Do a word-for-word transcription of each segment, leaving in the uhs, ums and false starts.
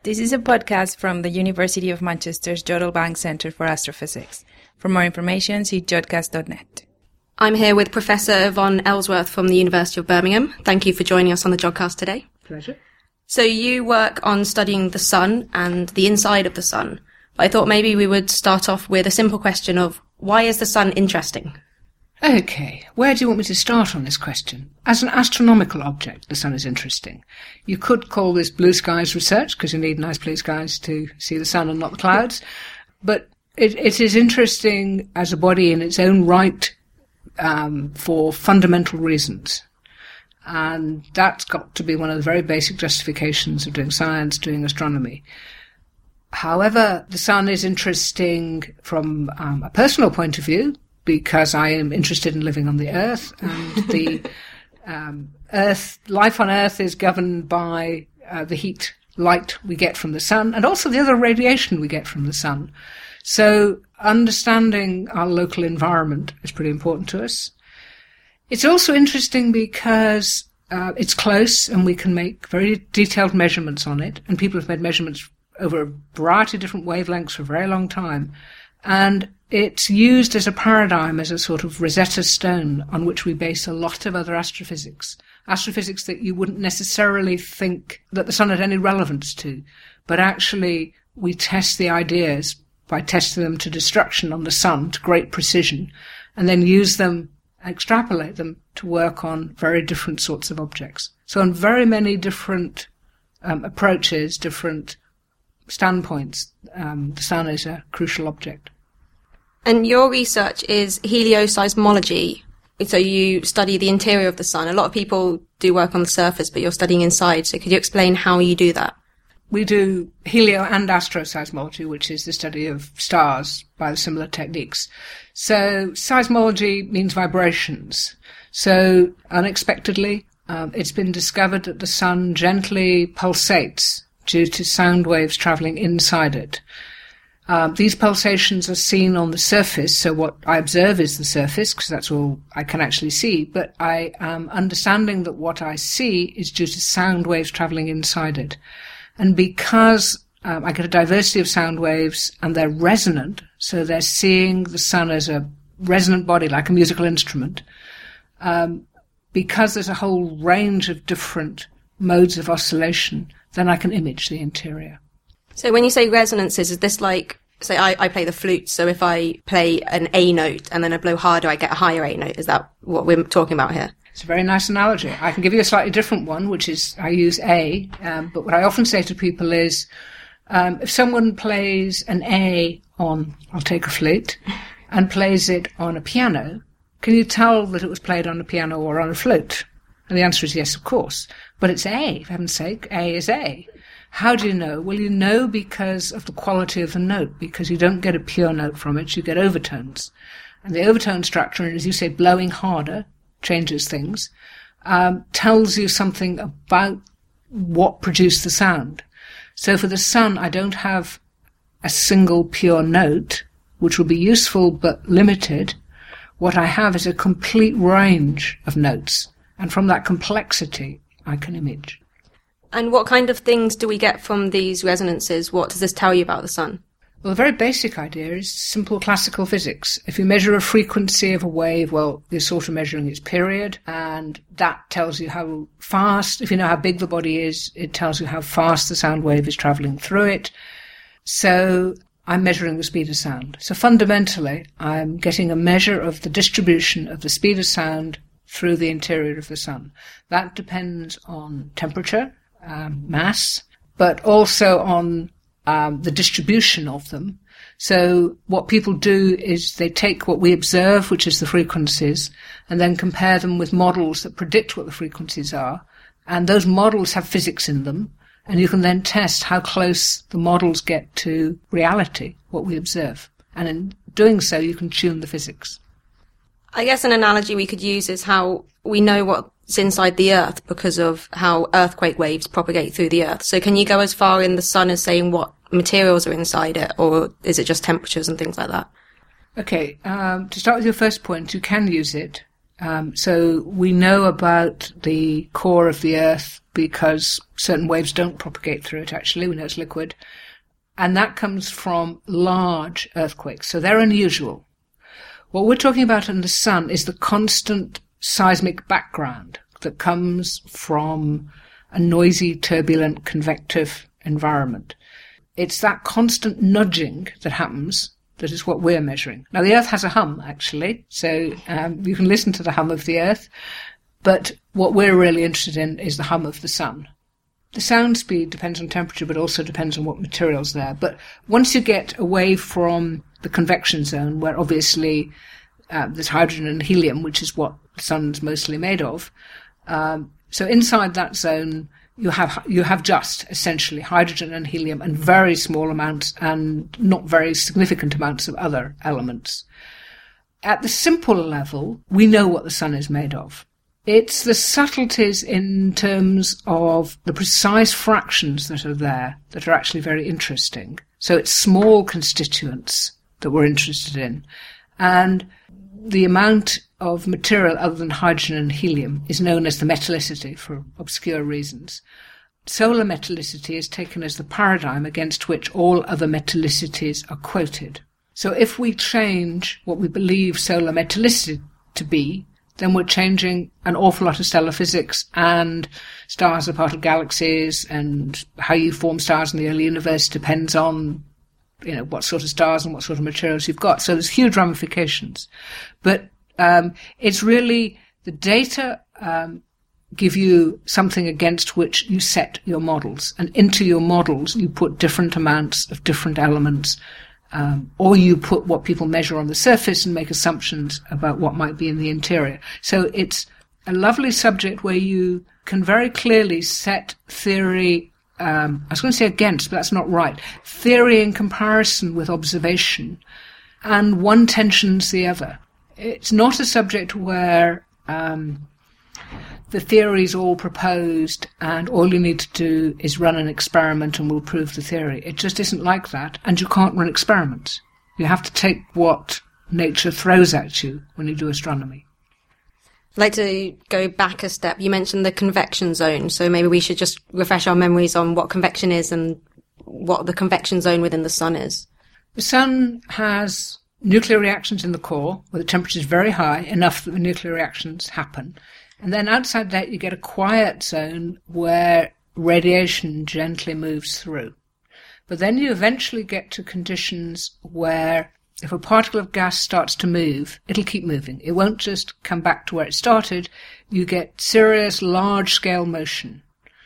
This is a podcast from the University of Manchester's Jodrell Bank Centre for Astrophysics. For more information, see jodcast dot net. I'm here with Professor Yvonne Ellsworth from the University of Birmingham. Thank you for joining us on the Jodcast today. Pleasure. So you work on studying the sun and the inside of the sun. But I thought maybe we would start off with a simple question of why is the sun interesting? Okay, where do you want me to start on this question? As an astronomical object, the sun is interesting. You could call this blue skies research, because you need nice blue skies to see the sun and not the clouds. But it, it is interesting as a body in its own right um, for fundamental reasons. And that's got to be one of the very basic justifications of doing science, doing astronomy. However, the sun is interesting from um, a personal point of view, because I am interested in living on the Earth, and the um, Earth, life on Earth is governed by uh, the heat, light we get from the sun, and also the other radiation we get from the sun. So understanding our local environment is pretty important to us. It's also interesting because uh, it's close and we can make very detailed measurements on it, and people have made measurements over a variety of different wavelengths for a very long time. And it's used as a paradigm, as a sort of Rosetta Stone on which we base a lot of other astrophysics. Astrophysics that you wouldn't necessarily think that the sun had any relevance to, but actually we test the ideas by testing them to destruction on the sun to great precision, and then use them, extrapolate them to work on very different sorts of objects. So on very many different um, approaches, different standpoints, um, the sun is a crucial object. And your research is helioseismology. So you study the interior of the sun. A lot of people do work on the surface, but you're studying inside. So could you explain how you do that? We do helio and astroseismology, which is the study of stars by the similar techniques. So seismology means vibrations. So unexpectedly, um, it's been discovered that the sun gently pulsates due to sound waves travelling inside it. Um, these pulsations are seen on the surface, so what I observe is the surface, because that's all I can actually see, but I am understanding that what I see is due to sound waves travelling inside it. And because um, I get a diversity of sound waves and they're resonant, so they're seeing the sun as a resonant body, like a musical instrument, um, because there's a whole range of different modes of oscillation, then I can image the interior. So when you say resonances, is this like, say I, I play the flute, so if I play an A note and then I blow harder, I get a higher A note. Is that what we're talking about here? It's a very nice analogy. I can give you a slightly different one, which is I use A, um, but what I often say to people is, um, if someone plays an A on, I'll take a flute, and plays it on a piano, can you tell that it was played on a piano or on a flute? And the answer is yes, of course. But it's A, for heaven's sake. A is A. How do you know? Well, you know because of the quality of the note, because you don't get a pure note from it, you get overtones. And the overtone structure, as you say, blowing harder, changes things, um, tells you something about what produced the sound. So for the sun, I don't have a single pure note, which will be useful but limited. What I have is a complete range of notes, and from that complexity, I can image. And what kind of things do we get from these resonances? What does this tell you about the sun? Well, the very basic idea is simple classical physics. If you measure a frequency of a wave, well, you're sort of measuring its period, and that tells you how fast, if you know how big the body is, it tells you how fast the sound wave is travelling through it. So I'm measuring the speed of sound. So fundamentally, I'm getting a measure of the distribution of the speed of sound through the interior of the sun. That depends on temperature, um, mass, but also on um, the distribution of them. So what people do is they take what we observe, which is the frequencies, and then compare them with models that predict what the frequencies are. And those models have physics in them, and you can then test how close the models get to reality, what we observe. And in doing so, you can tune the physics. I guess an analogy we could use is how we know what's inside the Earth because of how earthquake waves propagate through the Earth. So can you go as far in the sun as saying what materials are inside it, or is it just temperatures and things like that? Okay, um, to start with your first point, you can use it Um, so we know about the core of the Earth because certain waves don't propagate through it, actually. We know it's liquid. And that comes from large earthquakes. So they're unusual. What we're talking about in the sun is the constant seismic background that comes from a noisy, turbulent, convective environment. It's that constant nudging that happens that is what we're measuring. Now, the Earth has a hum, actually, so um, you can listen to the hum of the Earth, but what we're really interested in is the hum of the sun. The sound speed depends on temperature, but also depends on what material's there. But once you get away from the convection zone, where obviously uh, there's hydrogen and helium, which is what the sun's mostly made of, um, so inside that zone, You have you have just essentially hydrogen and helium and very small amounts and not very significant amounts of other elements. At the simple level, we know what the sun is made of. It's the subtleties in terms of the precise fractions that are there that are actually very interesting. So it's small constituents that we're interested in. And the amount of material other than hydrogen and helium is known as the metallicity for obscure reasons. Solar metallicity is taken as the paradigm against which all other metallicities are quoted. So if we change what we believe solar metallicity to be, then we're changing an awful lot of stellar physics, and stars are part of galaxies, and how you form stars in the early universe depends on, you know, what sort of stars and what sort of materials you've got. So there's huge ramifications. But Um, it's really the data um, give you something against which you set your models. And into your models, you put different amounts of different elements, um, or you put what people measure on the surface and make assumptions about what might be in the interior. So it's a lovely subject where you can very clearly set theory, um, I was going to say against, but that's not right, theory in comparison with observation, and one tensions the other. It's not a subject where um, the theory is all proposed and all you need to do is run an experiment and we'll prove the theory. It just isn't like that, and you can't run experiments. You have to take what nature throws at you when you do astronomy. I'd like to go back a step. You mentioned the convection zone, so maybe we should just refresh our memories on what convection is and what the convection zone within the sun is. The sun has nuclear reactions in the core, where the temperature is very high, enough that the nuclear reactions happen. And then outside that, you get a quiet zone where radiation gently moves through. But then you eventually get to conditions where if a particle of gas starts to move, it'll keep moving. It won't just come back to where it started. You get serious, large-scale motion.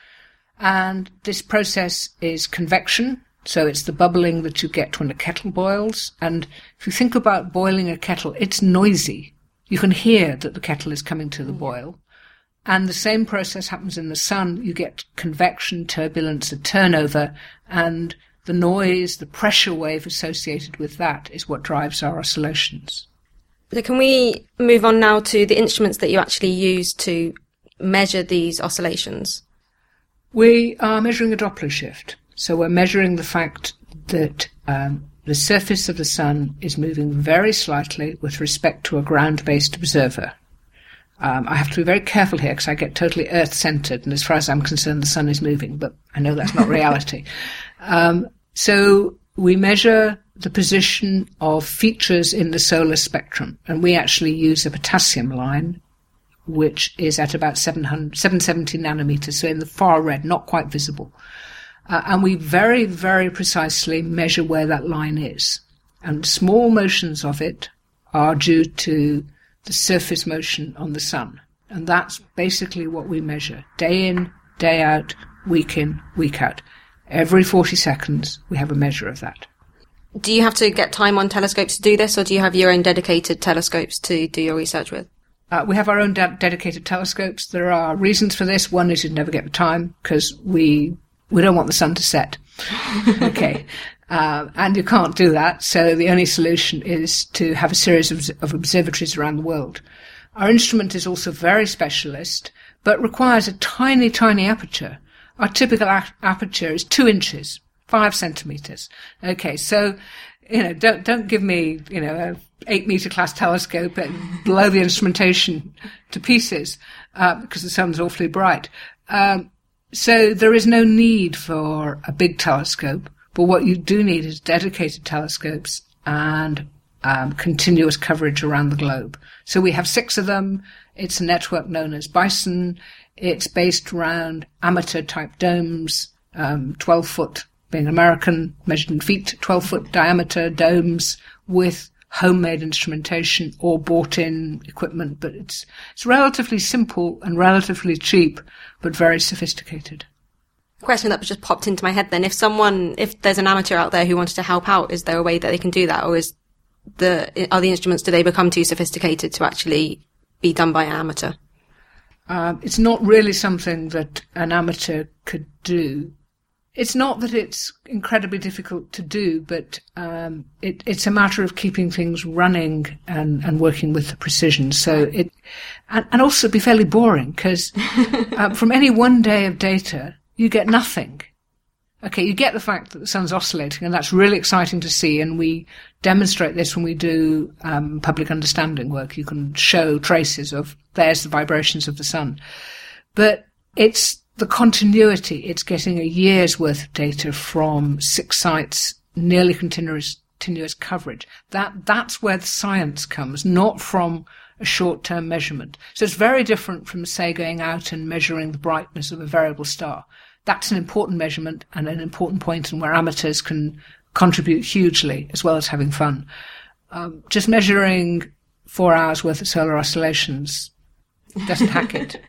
And this process is convection. So it's the bubbling that you get when a kettle boils. And if you think about boiling a kettle, it's noisy. You can hear that the kettle is coming to the boil. And the same process happens in the sun. You get convection, turbulence, a turnover, and the noise, the pressure wave associated with that is what drives our oscillations. So can we move on now to the instruments that you actually use to measure these oscillations? We are measuring a Doppler shift. So we're measuring the fact that um, the surface of the sun is moving very slightly with respect to a ground-based observer. Um, I have to be very careful here because I get totally Earth-centered, and as far as I'm concerned, the sun is moving, but I know that's not reality. Um, so we measure the position of features in the solar spectrum, and we actually use a potassium line, which is at about seven hundred, seven seventy nanometers, so in the far red, not quite visible. Uh, and we very, very precisely measure where that line is. And small motions of it are due to the surface motion on the sun. And that's basically what we measure. Day in, day out, week in, week out. Every forty seconds, we have a measure of that. Do you have to get time on telescopes to do this, or do you have your own dedicated telescopes to do your research with? Uh, we have our own de- dedicated telescopes. There are reasons for this. One is you'd never get the time, because we we don't want the sun to set. Okay. Uh, and you can't do that, so the only solution is to have a series of, of observatories around the world. Our instrument is also very specialist, but requires a tiny, tiny aperture. Our typical a- aperture is two inches. Five centimetres. Okay, so, you know, don't don't give me, you know, a eight metre class telescope and blow the instrumentation to pieces, uh, because the sun's awfully bright. Um, so there is no need for a big telescope, but what you do need is dedicated telescopes and um, continuous coverage around the globe. So we have six of them. It's a network known as BISON. It's based around amateur-type domes, um, twelve foot being American, measured in feet, twelve foot diameter domes with homemade instrumentation or bought-in equipment. But it's it's relatively simple and relatively cheap, but very sophisticated. A question that just popped into my head then, if someone, if there's an amateur out there who wanted to help out, is there a way that they can do that? Or is the, are the instruments, do they become too sophisticated to actually be done by an amateur? Um, it's not really something that an amateur could do. It's not that it's incredibly difficult to do, but um, it, it's a matter of keeping things running and, and working with the precision. So it, and, and also be fairly boring, because uh, from any one day of data, you get nothing. Okay, you get the fact that the sun's oscillating, and that's really exciting to see, and we demonstrate this when we do um, public understanding work. You can show traces of, there's the vibrations of the sun. But it's the continuity. It's getting a year's worth of data from six sites, nearly continuous, continuous coverage. That That's where the science comes, not from a short-term measurement. So it's very different from, say, going out and measuring the brightness of a variable star. That's an important measurement and an important point in where amateurs can contribute hugely, as well as having fun. Um, just measuring four hours worth of solar oscillations doesn't hack it.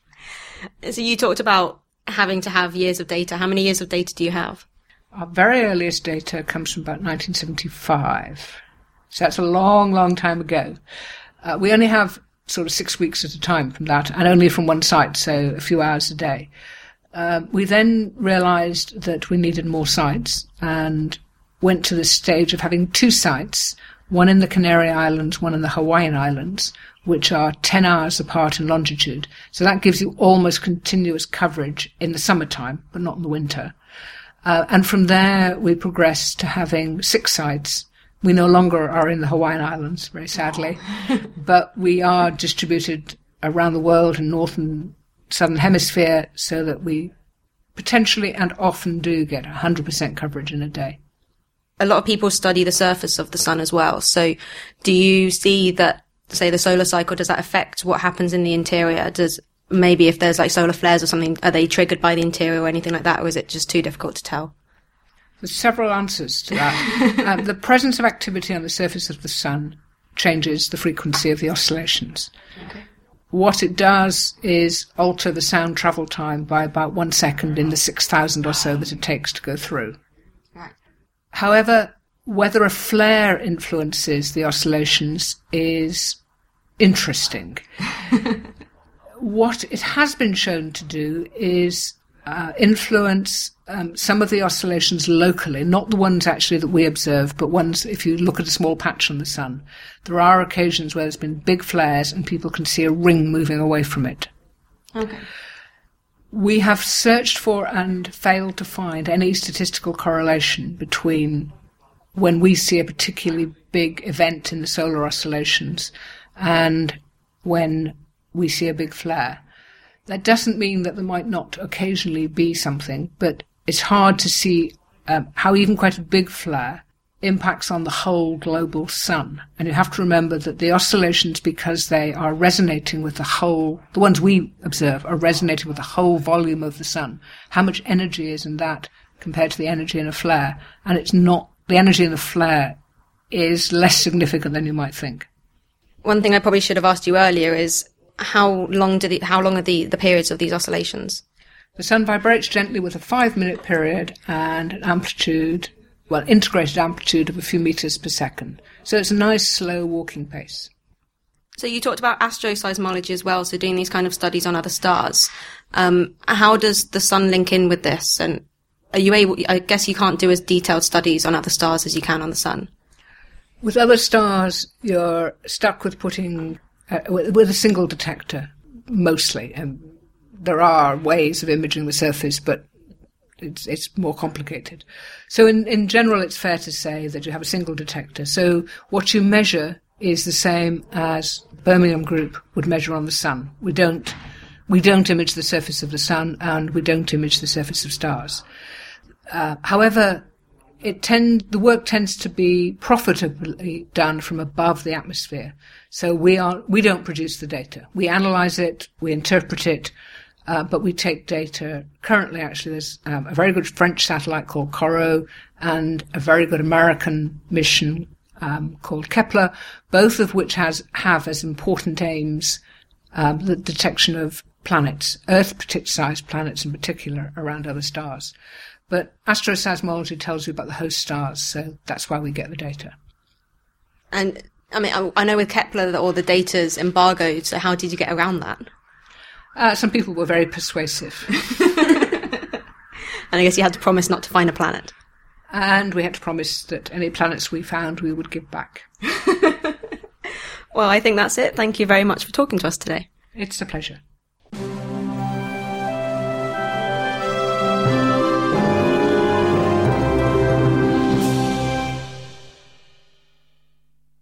So you talked about having to have years of data. How many years of data do you have? Our very earliest data comes from about nineteen seventy-five. So that's a long, long time ago. Uh, we only have sort of six weeks at a time from that, and only from one site, so a few hours a day. Um, we then realized that we needed more sites and went to the stage of having two sites, one in the Canary Islands, one in the Hawaiian Islands, which are ten hours apart in longitude. So that gives you almost continuous coverage in the summertime, but not in the winter. Uh, and from there, we progressed to having six sites. We no longer are in the Hawaiian Islands, very sadly, but we are distributed around the world in North and Southern Hemisphere, so that we potentially and often do get one hundred percent coverage in a day. A lot of people study the surface of the sun as well. So do you see that, say, the solar cycle, does that affect what happens in the interior? Does maybe if there's like solar flares or something, are they triggered by the interior or anything like that, or is it just too difficult to tell? There's several answers to that. um, the presence of activity on the surface of the sun changes the frequency of the oscillations. Okay. What it does is alter the sound travel time by about one second in the six thousand or so that it takes to go through. Right. However, whether a flare influences the oscillations is interesting. What it has been shown to do is uh, influence um, some of the oscillations locally, not the ones actually that we observe, but ones, if you look at a small patch on the sun, there are occasions where there's been big flares and people can see a ring moving away from it. Okay. We have searched for and failed to find any statistical correlation between when we see a particularly big event in the solar oscillations and when we see a big flare. That doesn't mean that there might not occasionally be something, but it's hard to see um, how even quite a big flare impacts on the whole global sun. And you have to remember that the oscillations, because they are resonating with the whole, the ones we observe are resonating with the whole volume of the sun. How much energy is in that compared to the energy in a flare? And it's not, the energy in the flare is less significant than you might think. One thing I probably should have asked you earlier is, How long do the, how long are the, the periods of these oscillations? The sun vibrates gently with a five-minute period and an amplitude, well, integrated amplitude of a few meters per second. So it's a nice, slow walking pace. So you talked about astroseismology as well, so doing these kind of studies on other stars. Um, how does the sun link in with this? And are you able, I guess you can't do as detailed studies on other stars as you can on the sun. With other stars, you're stuck with putting Uh, with, with a single detector, mostly. And there are ways of imaging the surface, but it's, it's more complicated. So in, in general, it's fair to say that you have a single detector. So what you measure is the same as Birmingham Group would measure on the sun. We don't, we don't image the surface of the sun, and we don't image the surface of stars. Uh, however, it tend, the work tends to be profitably done from above the atmosphere. So we are, we don't produce the data. We analyze it, we interpret it, uh, but we take data. Currently, actually, there's um, a very good French satellite called COROT and a very good American mission um, called Kepler, both of which has have as important aims um, the detection of planets, Earth-sized planets in particular, around other stars. But astroseismology tells you about the host stars, so that's why we get the data. And, I mean, I, I know with Kepler that all the data's embargoed, so how did you get around that? Uh, some people were very persuasive. And I guess you had to promise not to find a planet. And we had to promise that any planets we found we would give back. Well, I think that's it. Thank you very much for talking to us today. It's a pleasure.